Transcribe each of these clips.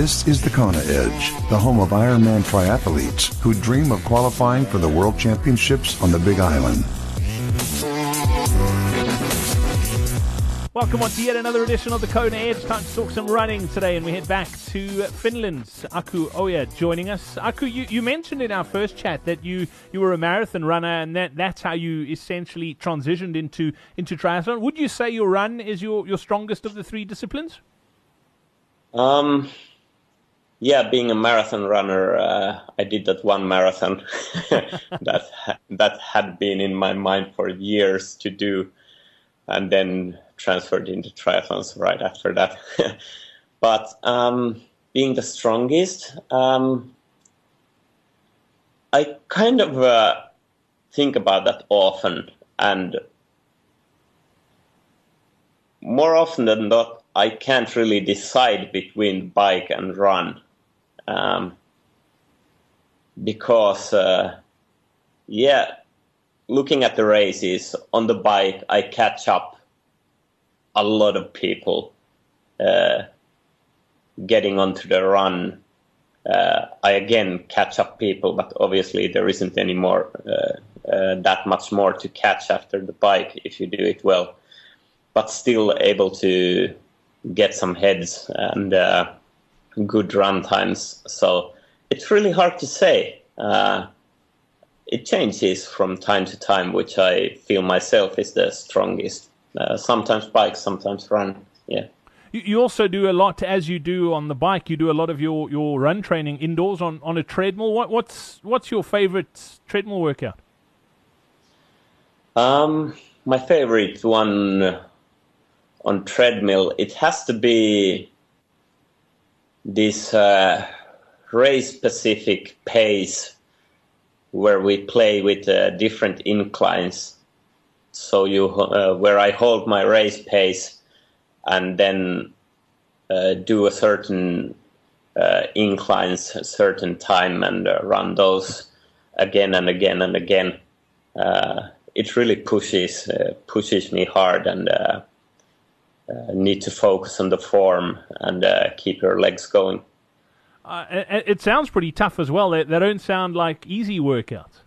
This is the Kona Edge, the home of Ironman triathletes who dream of qualifying for the World Championships on the Big Island. Welcome on to yet another edition of the Kona Edge. Time to talk some running today, and we head back to Finland's Aku Oja joining us. Aku, you mentioned in our first chat that you were a marathon runner, and that's how you essentially transitioned into triathlon. Would you say your run is your strongest of the three disciplines? Yeah, being a marathon runner, I did that one marathon that had been in my mind for years to do, and then transferred into triathlons right after that. But being the strongest, I kind of think about that often, and more often than not, I can't really decide between bike and run, because, looking at the races on the bike, I catch up a lot of people getting onto the run. I again catch up people, but obviously there isn't any more that much more to catch after the bike if you do it well, but still able to get some heads and good run times. So it's really hard to say. It changes from time to time, which I feel myself is the strongest. Sometimes bike, sometimes run. Yeah. You also do a lot, as you do on the bike. You do a lot of your run training indoors on a treadmill. What's your favorite treadmill workout? My favorite one on treadmill, it has to be this race-specific pace where we play with different inclines. So where I hold my race pace and then do a certain inclines a certain time and run those again and again and again. It really pushes me hard, and need to focus on the form and keep your legs going. It sounds pretty tough as well. They don't sound like easy workouts.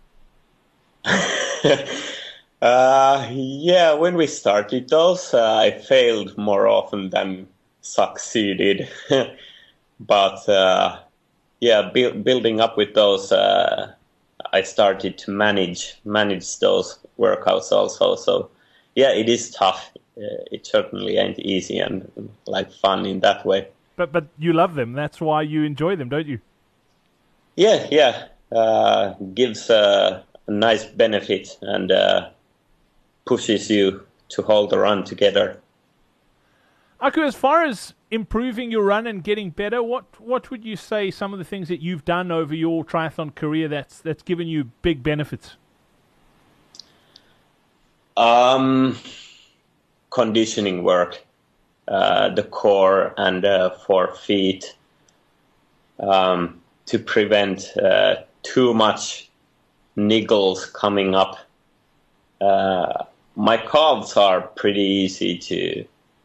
When we started those, I failed more often than succeeded. But building up with those, I started to manage those workouts also. So yeah, it is tough. It certainly ain't easy and like fun in that way. But you love them. That's why you enjoy them, don't you? Yeah. Gives a nice benefit and pushes you to hold the run together. Aku, as far as improving your run and getting better, what would you say some of the things that you've done over your triathlon career that's given you big benefits? Conditioning work, the core and forefeet, to prevent too much niggles coming up. My calves are pretty easy to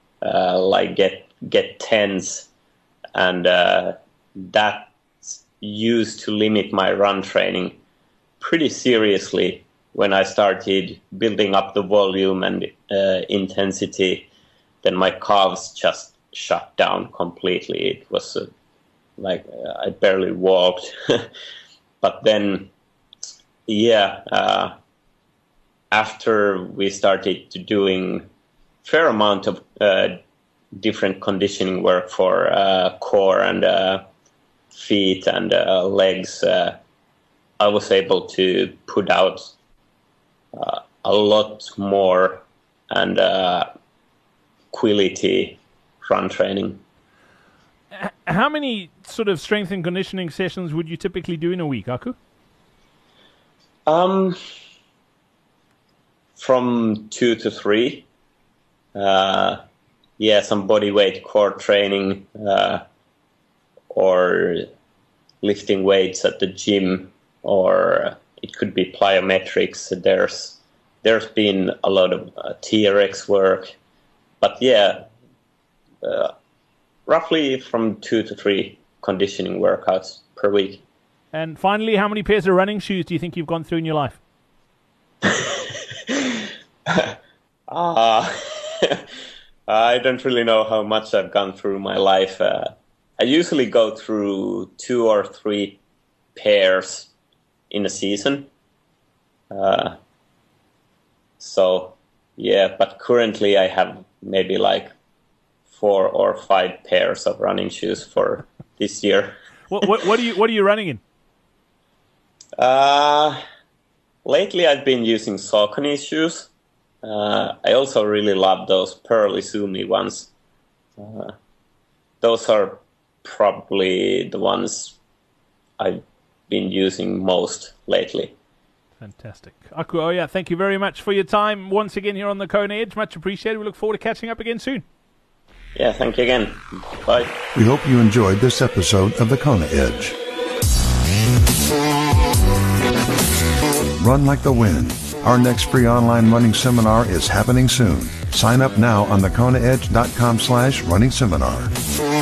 get tense, and that used to limit my run training pretty seriously when I started building up the volume and intensity. Then my calves just shut down completely. It was I barely walked. But then, after we started doing fair amount of different conditioning work for core and feet and legs, I was able to put out a lot more and quality run training. How many sort of strength and conditioning sessions would you typically do in a week, Aku? From 2 to 3. Some body weight core training, or lifting weights at the gym, or it could be plyometrics. There's been a lot of TRX work, but roughly from 2 to 3 conditioning workouts per week. And finally, how many pairs of running shoes do you think you've gone through in your life? I don't really know how much I've gone through my life. I usually go through 2 or 3 pairs in a season. But currently I have maybe like 4 or 5 pairs of running shoes for this year. What are you running in? Lately I've been using Saucony shoes. I also really love those Pearl Izumi ones. Those are probably the ones I've been using most lately. Fantastic. Aku Oya, thank you very much for your time once again here on the Kona Edge. Much appreciated. We look forward to catching up again soon. Yeah, thank you again. Bye. We hope you enjoyed this episode of the Kona Edge. Run like the wind. Our next free online running seminar is happening soon. Sign up now on thekonaedge.com/running seminar.